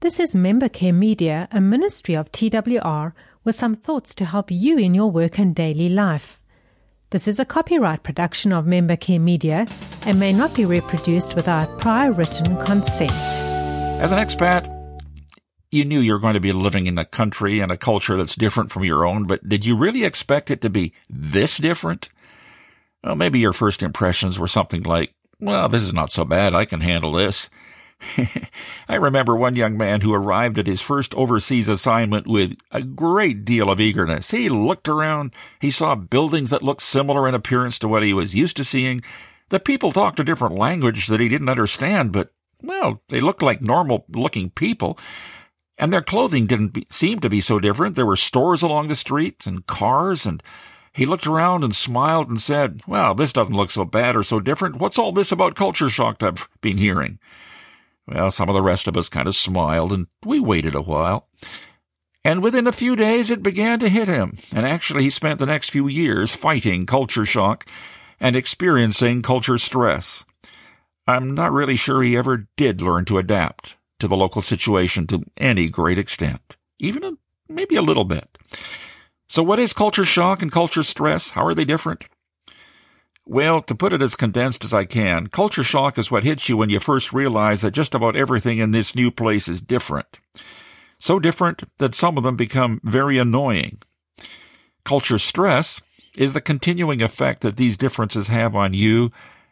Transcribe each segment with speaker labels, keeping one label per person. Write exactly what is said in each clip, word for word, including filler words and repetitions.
Speaker 1: This is Member Care Media, a ministry of T W R, with some thoughts to help you in your work and daily life. This is a copyright production of Member Care Media and may not be reproduced without prior written consent.
Speaker 2: As an expat, you knew you were going to be living in a country and a culture that's different from your own, but did you really expect it to be this different? Well, maybe your first impressions were something like, well, this is not so bad, I can handle this. I remember one young man who arrived at his first overseas assignment with a great deal of eagerness. He looked around, he saw buildings that looked similar in appearance to what he was used to seeing. The people talked a different language that he didn't understand, but, well, they looked like normal-looking people. And their clothing didn't be, seem to be so different. There were stores along the streets and cars, and he looked around and smiled and said, well, this doesn't look so bad or so different. What's all this about culture shock I've been hearing? Well, some of the rest of us kind of smiled, and we waited a while. And within a few days, it began to hit him. And actually, he spent the next few years fighting culture shock and experiencing culture stress. I'm not really sure he ever did learn to adapt to the local situation to any great extent, even a, maybe a little bit. So what is culture shock and culture stress? How are they different? Well, to put it as condensed as I can, culture shock is what hits you when you first realize that just about everything in this new place is different. So different that some of them become very annoying. Culture stress is the continuing effect that these differences have on you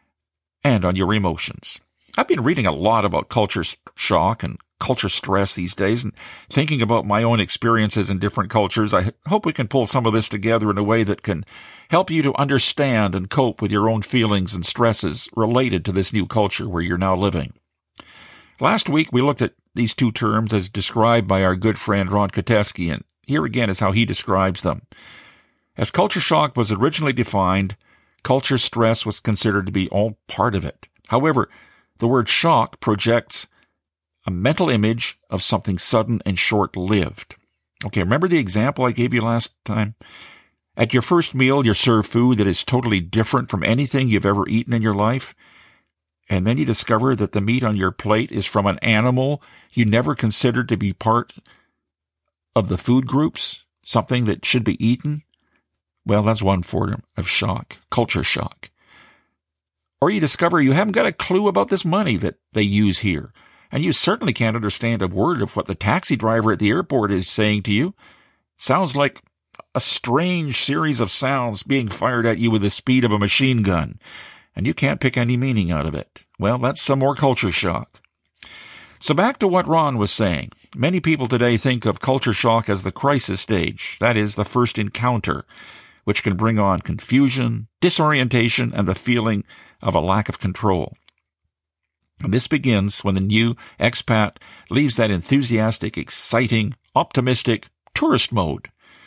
Speaker 2: and on your emotions. I've been reading a lot about culture shock and culture stress these days and thinking about my own experiences in different cultures. I hope we can pull some of this together in a way that can help you to understand and cope with your own feelings and stresses related to this new culture where you're now living. Last week, we looked at these two terms as described by our good friend Ron Kateski, and here again is how he describes them. As culture shock was originally defined, culture stress was considered to be all part of it. However, the word shock projects a mental image of something sudden and short-lived. Okay, remember the example I gave you last time? At your first meal, you're served food that is totally different from anything you've ever eaten in your life, and then you discover that the meat on your plate is from an animal you never considered to be part of the food groups, something that should be eaten. Well, that's one form of shock, culture shock. Or you discover you haven't got a clue about this money that they use here, and you certainly can't understand a word of what the taxi driver at the airport is saying to you. Sounds like a strange series of sounds being fired at you with the speed of a machine gun, and you can't pick any meaning out of it. Well, that's some more culture shock. So back to what Ron was saying. Many people today think of culture shock as the crisis stage, that is, the first encounter, which can bring on confusion, disorientation, and the feeling of a lack of control. And this begins when the new expat leaves that enthusiastic, exciting, optimistic tourist mode.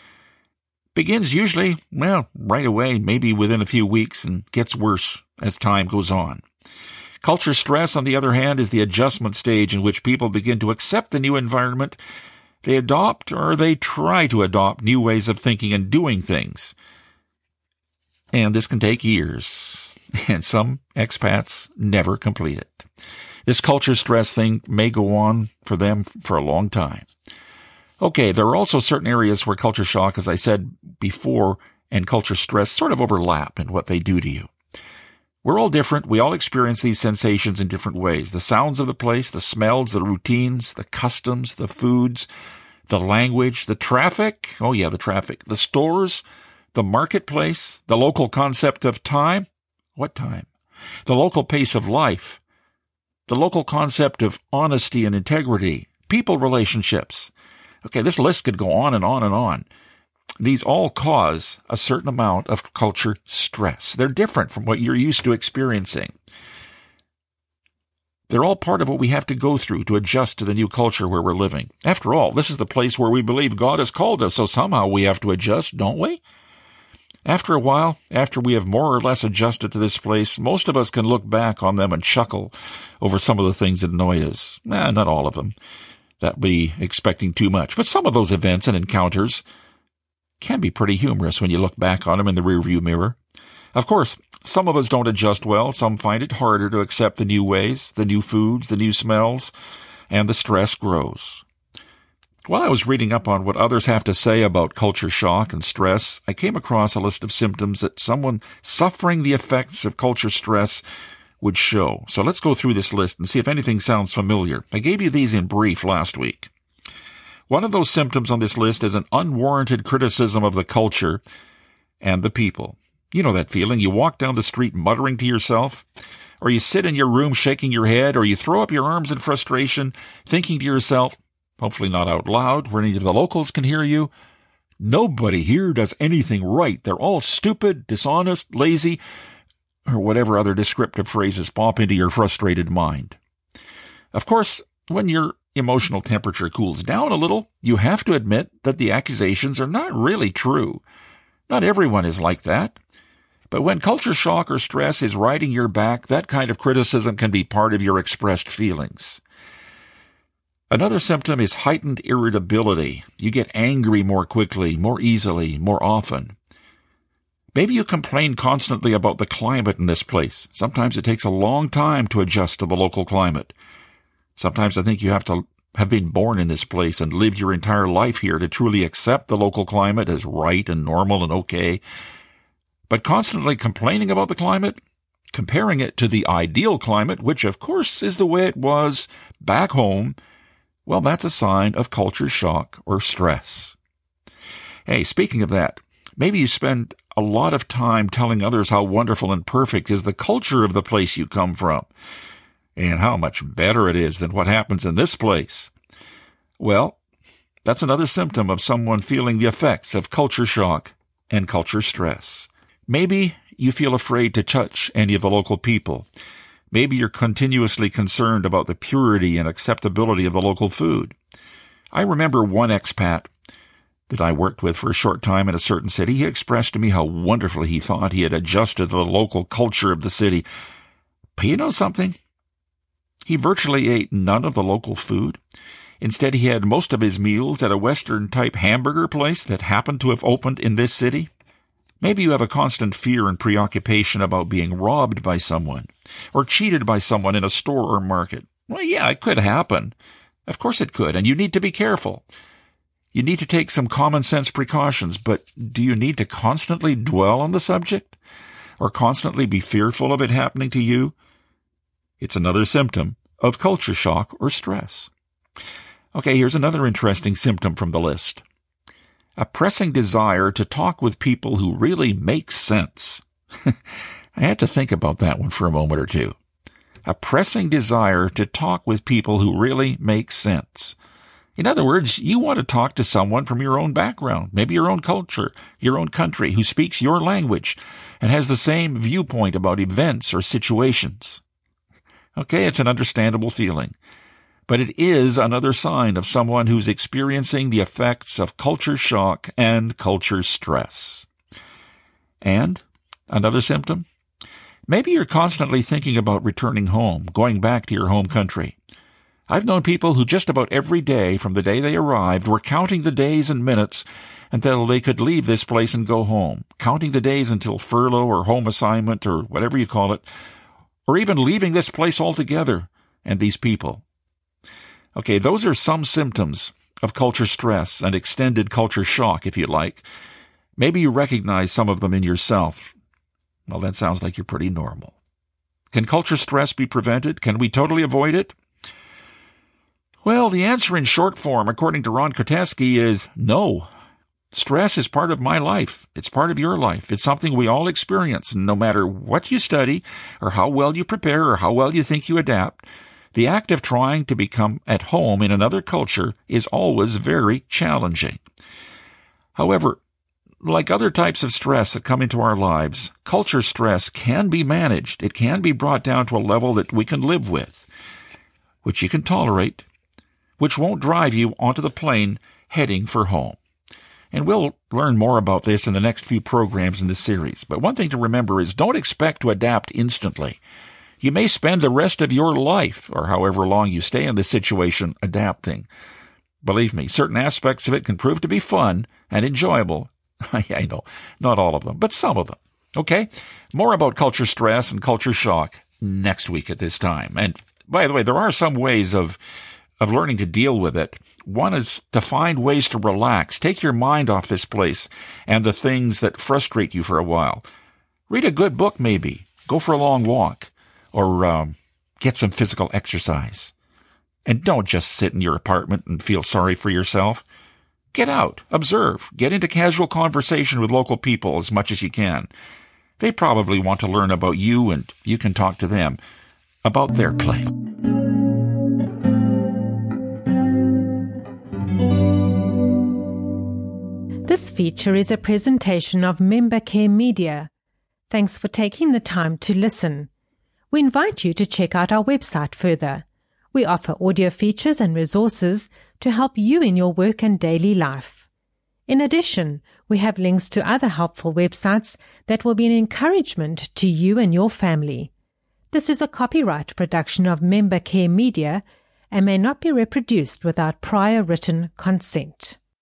Speaker 2: Begins usually, well, right away, maybe within a few weeks, and gets worse as time goes on. Culture stress, on the other hand, is the adjustment stage in which people begin to accept the new environment. They adopt or they try to adopt new ways of thinking and doing things. And this can take years, and some expats never complete it. This culture stress thing may go on for them for a long time. Okay, there are also certain areas where culture shock, as I said before, and culture stress sort of overlap in what they do to you. We're all different. We all experience these sensations in different ways. The sounds of the place, the smells, the routines, the customs, the foods, the language, the traffic. Oh yeah, the traffic. The stores, the marketplace, the local concept of time. What time? The local pace of life. The local concept of honesty and integrity. People relationships. Okay, this list could go on and on and on. These all cause a certain amount of culture stress. They're different from what you're used to experiencing. They're all part of what we have to go through to adjust to the new culture where we're living. After all, this is the place where we believe God has called us, so somehow we have to adjust, don't we? After a while, after we have more or less adjusted to this place, most of us can look back on them and chuckle over some of the things that annoy us. Eh, not all of them. That'd be expecting too much. But some of those events and encounters can be pretty humorous when you look back on them in the rearview mirror. Of course, some of us don't adjust well. Some find it harder to accept the new ways, the new foods, the new smells, and the stress grows. While I was reading up on what others have to say about culture shock and stress, I came across a list of symptoms that someone suffering the effects of culture stress would show. So let's go through this list and see if anything sounds familiar. I gave you these in brief last week. One of those symptoms on this list is an unwarranted criticism of the culture and the people. You know that feeling. You walk down the street muttering to yourself, or you sit in your room shaking your head, or you throw up your arms in frustration, thinking to yourself, hopefully not out loud where any of the locals can hear you, nobody here does anything right. They're all stupid, dishonest, lazy, or whatever other descriptive phrases pop into your frustrated mind. Of course, when your emotional temperature cools down a little, you have to admit that the accusations are not really true. Not everyone is like that. But when culture shock or stress is riding your back, that kind of criticism can be part of your expressed feelings. Another symptom is heightened irritability. You get angry more quickly, more easily, more often. Maybe you complain constantly about the climate in this place. Sometimes it takes a long time to adjust to the local climate. Sometimes I think you have to have been born in this place and lived your entire life here to truly accept the local climate as right and normal and okay. But constantly complaining about the climate, comparing it to the ideal climate, which of course is the way it was back home, well, that's a sign of culture shock or stress. Hey, speaking of that, maybe you spend a lot of time telling others how wonderful and perfect is the culture of the place you come from, and how much better it is than what happens in this place. Well, that's another symptom of someone feeling the effects of culture shock and culture stress. Maybe you feel afraid to touch any of the local people. Maybe you're continuously concerned about the purity and acceptability of the local food. I remember one expat that I worked with for a short time in a certain city. He expressed to me how wonderfully he thought he had adjusted to the local culture of the city. But you know something? He virtually ate none of the local food. Instead, he had most of his meals at a Western-type hamburger place that happened to have opened in this city. Maybe you have a constant fear and preoccupation about being robbed by someone or cheated by someone in a store or market. Well, yeah, it could happen. Of course it could, and you need to be careful. You need to take some common sense precautions, but do you need to constantly dwell on the subject or constantly be fearful of it happening to you? It's another symptom of culture shock or stress. Okay, here's another interesting symptom from the list. A pressing desire to talk with people who really make sense. I had to think about that one for a moment or two. A pressing desire to talk with people who really make sense. In other words, you want to talk to someone from your own background, maybe your own culture, your own country, who speaks your language and has the same viewpoint about events or situations. Okay, it's an understandable feeling. But it is another sign of someone who's experiencing the effects of culture shock and culture stress. And another symptom? Maybe you're constantly thinking about returning home, going back to your home country. I've known people who just about every day from the day they arrived were counting the days and minutes until they could leave this place and go home, counting the days until furlough or home assignment or whatever you call it, or even leaving this place altogether and these people. Okay, those are some symptoms of culture stress and extended culture shock, if you like. Maybe you recognize some of them in yourself. Well, that sounds like you're pretty normal. Can culture stress be prevented? Can we totally avoid it? Well, the answer in short form, according to Ron Kotesky, is no. Stress is part of my life. It's part of your life. It's something we all experience, no matter what you study or how well you prepare or how well you think you adapt. The act of trying to become at home in another culture is always very challenging. However, like other types of stress that come into our lives, culture stress can be managed. It can be brought down to a level that we can live with, which you can tolerate, which won't drive you onto the plane heading for home. And we'll learn more about this in the next few programs in this series. But one thing to remember is don't expect to adapt instantly. You may spend the rest of your life, or however long you stay in this situation, adapting. Believe me, certain aspects of it can prove to be fun and enjoyable. I know, not all of them, but some of them. Okay? More about culture stress and culture shock next week at this time. And by the way, there are some ways of of learning to deal with it. One is to find ways to relax. Take your mind off this place and the things that frustrate you for a while. Read a good book, maybe. Go for a long walk. Or um, get some physical exercise. And don't just sit in your apartment and feel sorry for yourself. Get out. Observe. Get into casual conversation with local people as much as you can. They probably want to learn about you, and you can talk to them about their play.
Speaker 1: This feature is a presentation of Member Care Media. Thanks for taking the time to listen. We invite you to check out our website further. We offer audio features and resources to help you in your work and daily life. In addition, we have links to other helpful websites that will be an encouragement to you and your family. This is a copyright production of Member Care Media and may not be reproduced without prior written consent.